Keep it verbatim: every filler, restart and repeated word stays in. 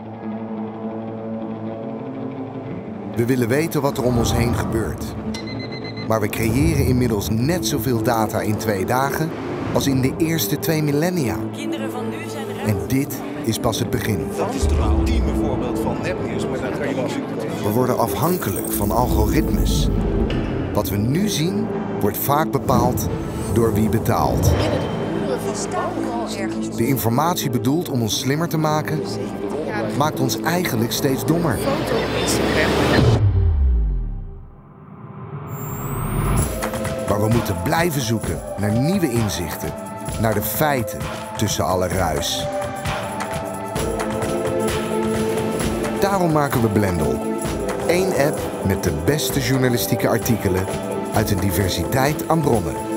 We willen weten wat er om ons heen gebeurt. Maar we creëren inmiddels net zoveel data in twee dagen als in de eerste twee millennia. Kinderen van nu zijn er. En dit is pas het begin. Dat is het ultieme voorbeeld van nepnieuws, maar daar kan je wel zoeken. We worden afhankelijk van algoritmes. Wat we nu zien, wordt vaak bepaald door wie betaalt. De informatie bedoeld om ons slimmer te maken, maakt ons eigenlijk steeds dommer. Maar we moeten blijven zoeken naar nieuwe inzichten, naar de feiten tussen alle ruis. Daarom maken we Blendel. Eén app met de beste journalistieke artikelen uit een diversiteit aan bronnen.